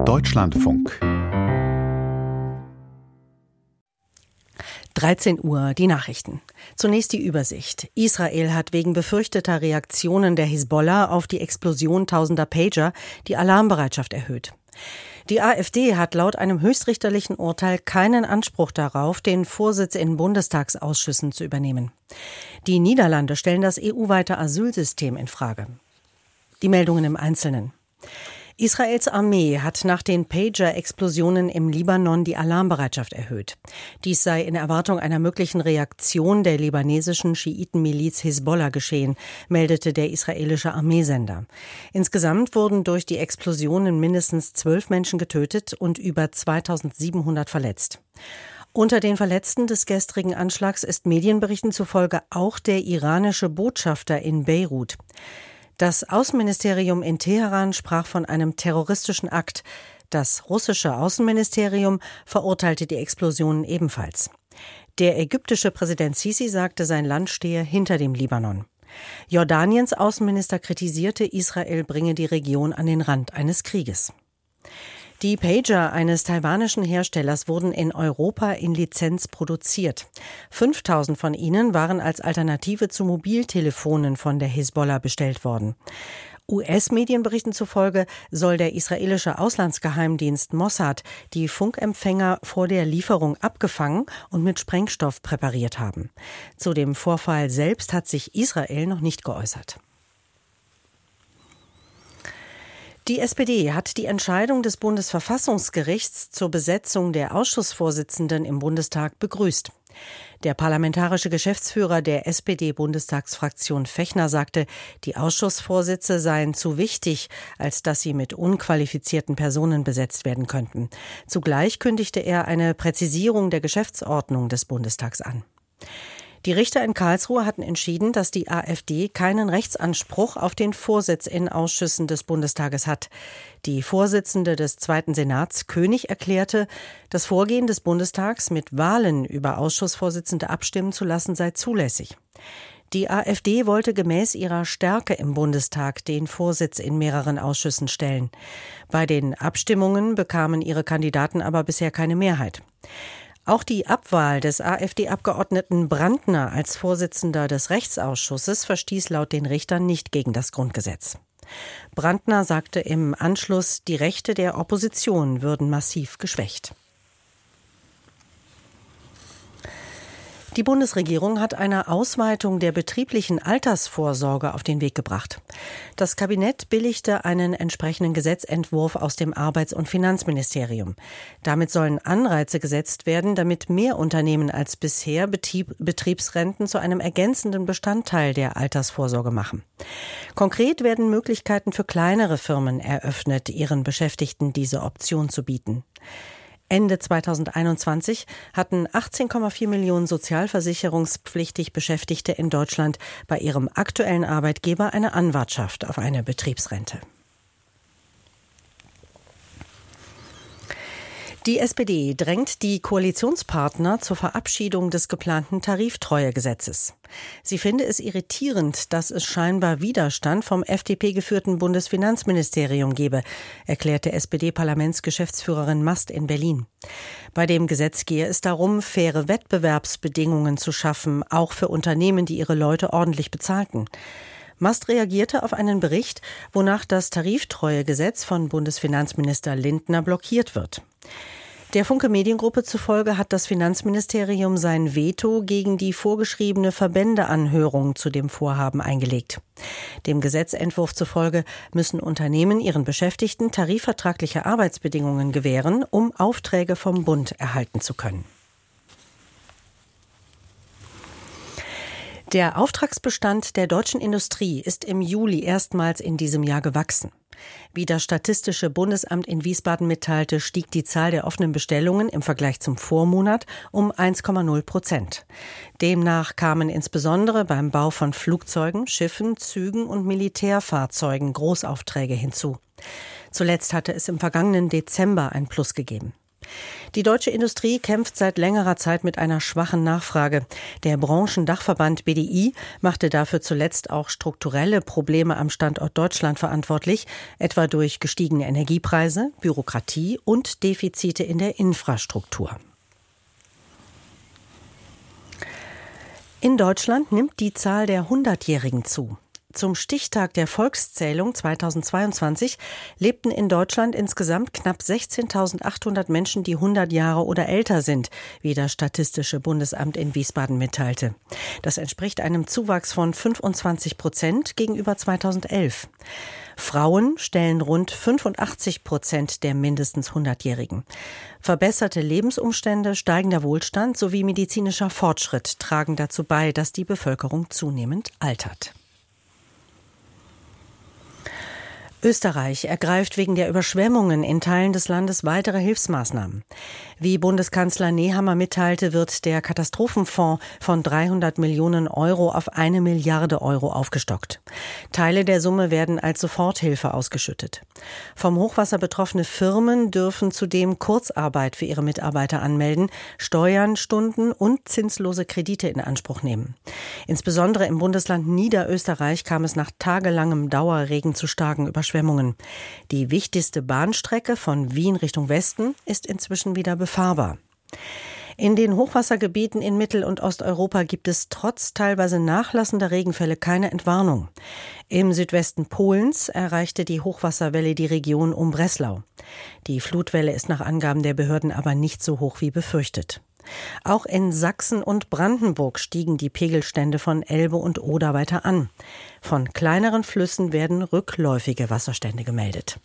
Deutschlandfunk 13 Uhr, die Nachrichten. Zunächst die Übersicht. Israel hat wegen befürchteter Reaktionen der Hisbollah auf die Explosion tausender Pager die Alarmbereitschaft erhöht. Die AfD hat laut einem höchstrichterlichen Urteil keinen Anspruch darauf, den Vorsitz in Bundestagsausschüssen zu übernehmen. Die Niederlande stellen das EU-weite Asylsystem in Frage. Die Meldungen im Einzelnen. Israels Armee hat nach den Pager-Explosionen im Libanon die Alarmbereitschaft erhöht. Dies sei in Erwartung einer möglichen Reaktion der libanesischen Schiitenmiliz Hisbollah geschehen, meldete der israelische Armeesender. Insgesamt wurden durch die Explosionen mindestens 12 Menschen getötet und über 2700 verletzt. Unter den Verletzten des gestrigen Anschlags ist Medienberichten zufolge auch der iranische Botschafter in Beirut. Das Außenministerium in Teheran sprach von einem terroristischen Akt. Das russische Außenministerium verurteilte die Explosionen ebenfalls. Der ägyptische Präsident Sisi sagte, sein Land stehe hinter dem Libanon. Jordaniens Außenminister kritisierte, Israel bringe die Region an den Rand eines Krieges. Die Pager eines taiwanischen Herstellers wurden in Europa in Lizenz produziert. 5000 von ihnen waren als Alternative zu Mobiltelefonen von der Hisbollah bestellt worden. US-Medienberichten zufolge soll der israelische Auslandsgeheimdienst Mossad die Funkempfänger vor der Lieferung abgefangen und mit Sprengstoff präpariert haben. Zu dem Vorfall selbst hat sich Israel noch nicht geäußert. Die SPD hat die Entscheidung des Bundesverfassungsgerichts zur Besetzung der Ausschussvorsitzenden im Bundestag begrüßt. Der parlamentarische Geschäftsführer der SPD-Bundestagsfraktion Fechner sagte, die Ausschussvorsitze seien zu wichtig, als dass sie mit unqualifizierten Personen besetzt werden könnten. Zugleich kündigte er eine Präzisierung der Geschäftsordnung des Bundestags an. Die Richter in Karlsruhe hatten entschieden, dass die AfD keinen Rechtsanspruch auf den Vorsitz in Ausschüssen des Bundestages hat. Die Vorsitzende des Zweiten Senats, König, erklärte, das Vorgehen des Bundestags, mit Wahlen über Ausschussvorsitzende abstimmen zu lassen, sei zulässig. Die AfD wollte gemäß ihrer Stärke im Bundestag den Vorsitz in mehreren Ausschüssen stellen. Bei den Abstimmungen bekamen ihre Kandidaten aber bisher keine Mehrheit. Auch die Abwahl des AfD-Abgeordneten Brandner als Vorsitzender des Rechtsausschusses verstieß laut den Richtern nicht gegen das Grundgesetz. Brandner sagte im Anschluss, die Rechte der Opposition würden massiv geschwächt. Die Bundesregierung hat eine Ausweitung der betrieblichen Altersvorsorge auf den Weg gebracht. Das Kabinett billigte einen entsprechenden Gesetzentwurf aus dem Arbeits- und Finanzministerium. Damit sollen Anreize gesetzt werden, damit mehr Unternehmen als bisher Betriebsrenten zu einem ergänzenden Bestandteil der Altersvorsorge machen. Konkret werden Möglichkeiten für kleinere Firmen eröffnet, ihren Beschäftigten diese Option zu bieten. Ende 2021 hatten 18,4 Millionen sozialversicherungspflichtig Beschäftigte in Deutschland bei ihrem aktuellen Arbeitgeber eine Anwartschaft auf eine Betriebsrente. Die SPD drängt die Koalitionspartner zur Verabschiedung des geplanten Tariftreuegesetzes. Sie finde es irritierend, dass es scheinbar Widerstand vom FDP-geführten Bundesfinanzministerium gebe, erklärte SPD-Parlamentsgeschäftsführerin Mast in Berlin. Bei dem Gesetz gehe es darum, faire Wettbewerbsbedingungen zu schaffen, auch für Unternehmen, die ihre Leute ordentlich bezahlten. Mast reagierte auf einen Bericht, wonach das Tariftreuegesetz von Bundesfinanzminister Lindner blockiert wird. Der Funke Mediengruppe zufolge hat das Finanzministerium sein Veto gegen die vorgeschriebene Verbändeanhörung zu dem Vorhaben eingelegt. Dem Gesetzentwurf zufolge müssen Unternehmen ihren Beschäftigten tarifvertragliche Arbeitsbedingungen gewähren, um Aufträge vom Bund erhalten zu können. Der Auftragsbestand der deutschen Industrie ist im Juli erstmals in diesem Jahr gewachsen. Wie das Statistische Bundesamt in Wiesbaden mitteilte, stieg die Zahl der offenen Bestellungen im Vergleich zum Vormonat um 1,0%. Demnach kamen insbesondere beim Bau von Flugzeugen, Schiffen, Zügen und Militärfahrzeugen Großaufträge hinzu. Zuletzt hatte es im vergangenen Dezember ein Plus gegeben. Die deutsche Industrie kämpft seit längerer Zeit mit einer schwachen Nachfrage. Der Branchendachverband BDI machte dafür zuletzt auch strukturelle Probleme am Standort Deutschland verantwortlich, etwa durch gestiegene Energiepreise, Bürokratie und Defizite in der Infrastruktur. In Deutschland nimmt die Zahl der 100-Jährigen zu. Zum Stichtag der Volkszählung 2022 lebten in Deutschland insgesamt knapp 16.800 Menschen, die 100 Jahre oder älter sind, wie das Statistische Bundesamt in Wiesbaden mitteilte. Das entspricht einem Zuwachs von 25% gegenüber 2011. Frauen stellen rund 85% der mindestens 100-Jährigen. Verbesserte Lebensumstände, steigender Wohlstand sowie medizinischer Fortschritt tragen dazu bei, dass die Bevölkerung zunehmend altert. Österreich ergreift wegen der Überschwemmungen in Teilen des Landes weitere Hilfsmaßnahmen. Wie Bundeskanzler Nehammer mitteilte, wird der Katastrophenfonds von 300 Millionen Euro auf 1 Milliarde Euro aufgestockt. Teile der Summe werden als Soforthilfe ausgeschüttet. Vom Hochwasser betroffene Firmen dürfen zudem Kurzarbeit für ihre Mitarbeiter anmelden, Steuern, Stunden und zinslose Kredite in Anspruch nehmen. Insbesondere im Bundesland Niederösterreich kam es nach tagelangem Dauerregen zu starken Überschwemmungen. Die wichtigste Bahnstrecke von Wien Richtung Westen ist inzwischen wieder befahrbar. In den Hochwassergebieten in Mittel- und Osteuropa gibt es trotz teilweise nachlassender Regenfälle keine Entwarnung. Im Südwesten Polens erreichte die Hochwasserwelle die Region um Breslau. Die Flutwelle ist nach Angaben der Behörden aber nicht so hoch wie befürchtet. Auch in Sachsen und Brandenburg stiegen die Pegelstände von Elbe und Oder weiter an. Von kleineren Flüssen werden rückläufige Wasserstände gemeldet.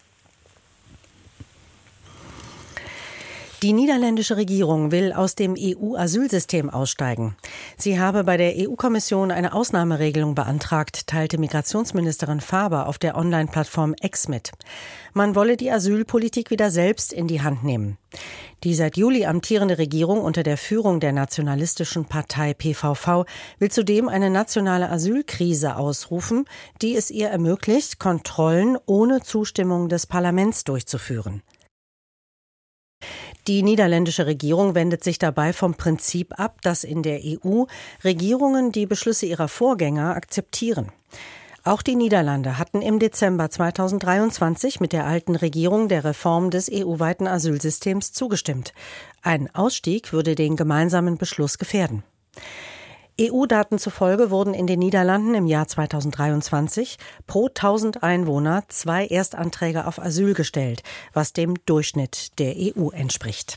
Die niederländische Regierung will aus dem EU-Asylsystem aussteigen. Sie habe bei der EU-Kommission eine Ausnahmeregelung beantragt, teilte Migrationsministerin Faber auf der Online-Plattform X mit. Man wolle die Asylpolitik wieder selbst in die Hand nehmen. Die seit Juli amtierende Regierung unter der Führung der nationalistischen Partei PVV will zudem eine nationale Asylkrise ausrufen, die es ihr ermöglicht, Kontrollen ohne Zustimmung des Parlaments durchzuführen. Die niederländische Regierung wendet sich dabei vom Prinzip ab, dass in der EU Regierungen die Beschlüsse ihrer Vorgänger akzeptieren. Auch die Niederlande hatten im Dezember 2023 mit der alten Regierung der Reform des EU-weiten Asylsystems zugestimmt. Ein Ausstieg würde den gemeinsamen Beschluss gefährden. EU-Daten zufolge wurden in den Niederlanden im Jahr 2023 pro 1000 Einwohner 2 Erstanträge auf Asyl gestellt, was dem Durchschnitt der EU entspricht.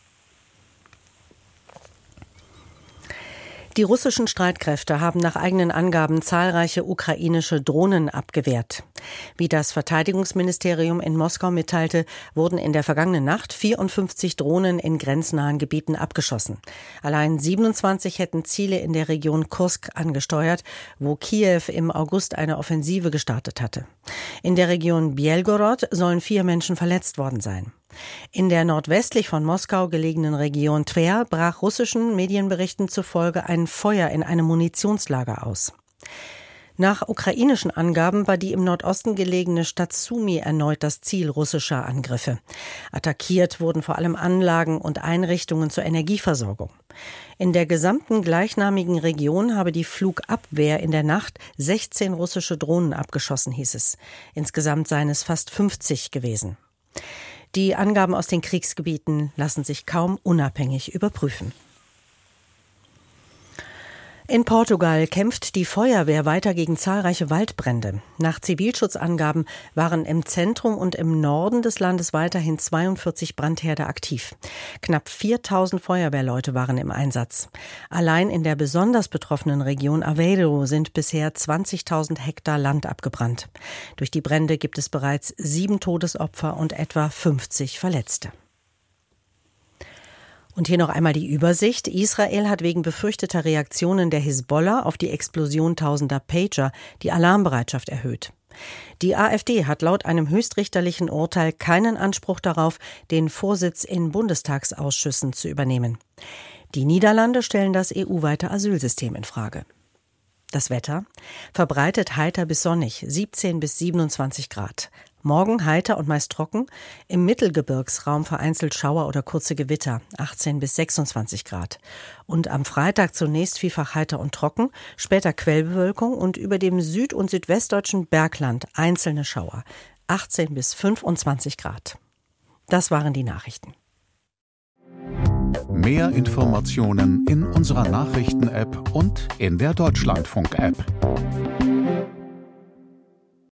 Die russischen Streitkräfte haben nach eigenen Angaben zahlreiche ukrainische Drohnen abgewehrt. Wie das Verteidigungsministerium in Moskau mitteilte, wurden in der vergangenen Nacht 54 Drohnen in grenznahen Gebieten abgeschossen. Allein 27 hätten Ziele in der Region Kursk angesteuert, wo Kiew im August eine Offensive gestartet hatte. In der Region Bielgorod sollen 4 Menschen verletzt worden sein. In der nordwestlich von Moskau gelegenen Region Tver brach russischen Medienberichten zufolge ein Feuer in einem Munitionslager aus. Nach ukrainischen Angaben war die im Nordosten gelegene Stadt Sumy erneut das Ziel russischer Angriffe. Attackiert wurden vor allem Anlagen und Einrichtungen zur Energieversorgung. In der gesamten gleichnamigen Region habe die Flugabwehr in der Nacht 16 russische Drohnen abgeschossen, hieß es. Insgesamt seien es fast 50 gewesen. Die Angaben aus den Kriegsgebieten lassen sich kaum unabhängig überprüfen. In Portugal kämpft die Feuerwehr weiter gegen zahlreiche Waldbrände. Nach Zivilschutzangaben waren im Zentrum und im Norden des Landes weiterhin 42 Brandherde aktiv. Knapp 4.000 Feuerwehrleute waren im Einsatz. Allein in der besonders betroffenen Region Aveiro sind bisher 20.000 Hektar Land abgebrannt. Durch die Brände gibt es bereits 7 Todesopfer und etwa 50 Verletzte. Und hier noch einmal die Übersicht. Israel hat wegen befürchteter Reaktionen der Hisbollah auf die Explosion tausender Pager die Alarmbereitschaft erhöht. Die AfD hat laut einem höchstrichterlichen Urteil keinen Anspruch darauf, den Vorsitz in Bundestagsausschüssen zu übernehmen. Die Niederlande stellen das EU-weite Asylsystem in Frage. Das Wetter: verbreitet heiter bis sonnig, 17 bis 27 Grad. Morgen heiter und meist trocken, im Mittelgebirgsraum vereinzelt Schauer oder kurze Gewitter, 18 bis 26 Grad. Und am Freitag zunächst vielfach heiter und trocken, später Quellbewölkung und über dem süd- und südwestdeutschen Bergland einzelne Schauer, 18 bis 25 Grad. Das waren die Nachrichten. Mehr Informationen in unserer Nachrichten-App und in der Deutschlandfunk-App.